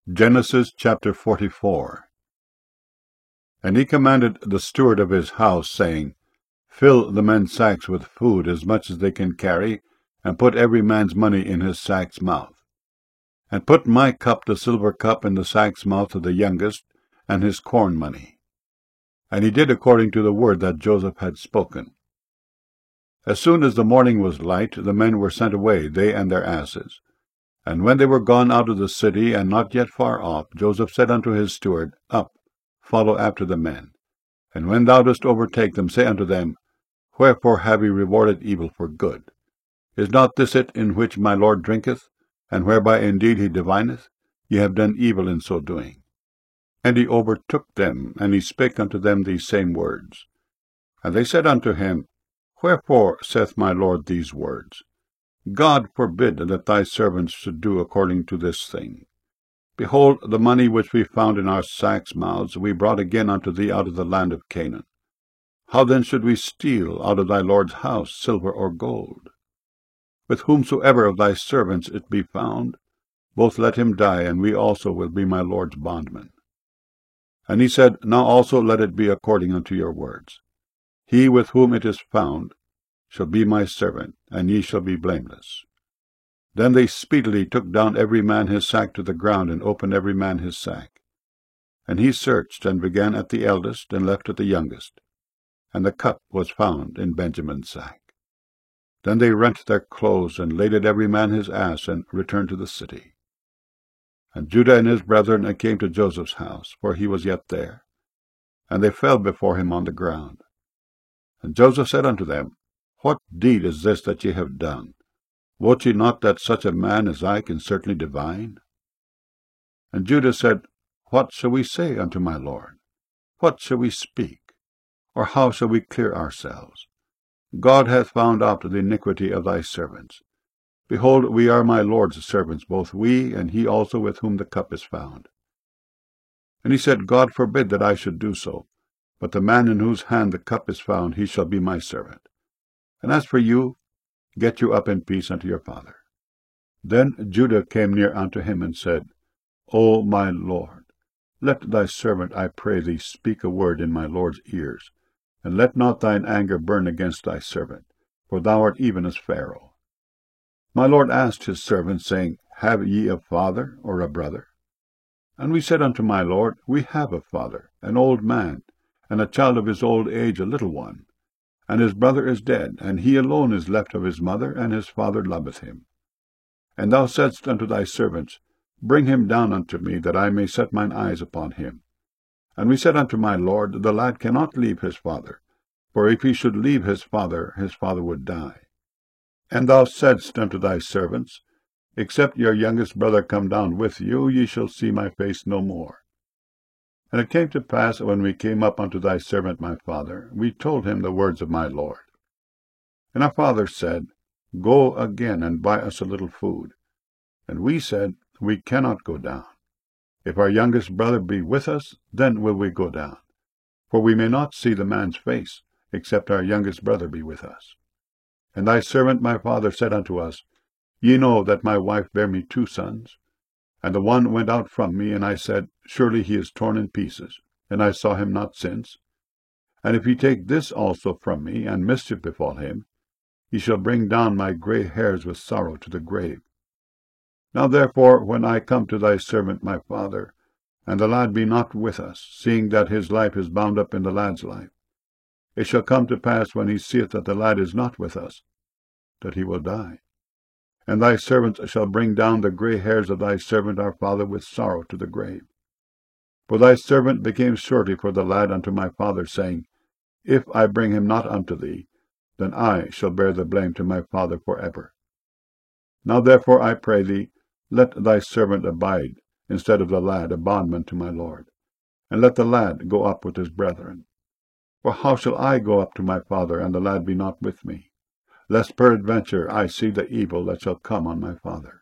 Genesis chapter 44. And he commanded the steward of his house, saying, Fill the men's sacks with food, as much as they can carry, and put every man's money in his sack's mouth. And put my cup, the silver cup, in the sack's mouth of the youngest, and his corn money. And he did according to the word that Joseph had spoken. As soon as the morning was light, the men were sent away, they and their asses. And when they were gone out of the city, and not yet far off, Joseph said unto his steward, Up, follow after the men. And when thou dost overtake them, say unto them, Wherefore have ye rewarded evil for good? Is not this it in which my Lord drinketh, and whereby indeed he divineth? Ye have done evil in so doing. And he overtook them, and he spake unto them these same words. And they said unto him, Wherefore saith my Lord these words? God forbid that thy servants should do according to this thing. Behold, the money which we found in our sacks' mouths we brought again unto thee out of the land of Canaan. How then should we steal out of thy Lord's house silver or gold? With whomsoever of thy servants it be found, both let him die, and we also will be my Lord's bondmen. And he said, Now also let it be according unto your words. He with whom it is found shall be my servant, and ye shall be blameless. Then they speedily took down every man his sack to the ground, and opened every man his sack. And he searched, and began at the eldest, and left at the youngest. And the cup was found in Benjamin's sack. Then they rent their clothes, and laded every man his ass, and returned to the city. And Judah and his brethren came to Joseph's house, for he was yet there. And they fell before him on the ground. And Joseph said unto them, What deed is this that ye have done? Wot ye not that such a man as I can certainly divine? And Judah said, What shall we say unto my Lord? What shall we speak? Or how shall we clear ourselves? God hath found out the iniquity of thy servants. Behold, we are my Lord's servants, both we, and he also with whom the cup is found. And he said, God forbid that I should do so, but the man in whose hand the cup is found, he shall be my servant. And as for you, get you up in peace unto your father. Then Judah came near unto him, and said, O my Lord, let thy servant, I pray thee, speak a word in my Lord's ears, and let not thine anger burn against thy servant, for thou art even as Pharaoh. My Lord asked his servants, saying, Have ye a father or a brother? And we said unto my Lord, We have a father, an old man, and a child of his old age, a little one. And his brother is dead, and he alone is left of his mother, and his father loveth him. And thou saidst unto thy servants, Bring him down unto me, that I may set mine eyes upon him. And we said unto my Lord, The lad cannot leave his father, for if he should leave his father would die. And thou saidst unto thy servants, Except your youngest brother come down with you, ye shall see my face no more. And it came to pass, when we came up unto thy servant my father, we told him the words of my Lord. And our father said, Go again, and buy us a little food. And we said, We cannot go down. If our youngest brother be with us, then will we go down. For we may not see the man's face, except our youngest brother be with us. And thy servant my father said unto us, Ye know that my wife bare me 2 sons. And the one went out from me, and I said, Surely he is torn in pieces, and I saw him not since. And if he take this also from me, and mischief befall him, he shall bring down my gray hairs with sorrow to the grave. Now therefore, when I come to thy servant my father, and the lad be not with us, seeing that his life is bound up in the lad's life, it shall come to pass, when he seeth that the lad is not with us, that he will die. And thy servants shall bring down the gray hairs of thy servant our father with sorrow to the grave. For thy servant became surety for the lad unto my father, saying, If I bring him not unto thee, then I shall bear the blame to my father for ever. Now therefore I pray thee, let thy servant abide, instead of the lad, a bondman to my Lord, and let the lad go up with his brethren. For how shall I go up to my father, and the lad be not with me? Lest peradventure I see the evil that shall come on my father.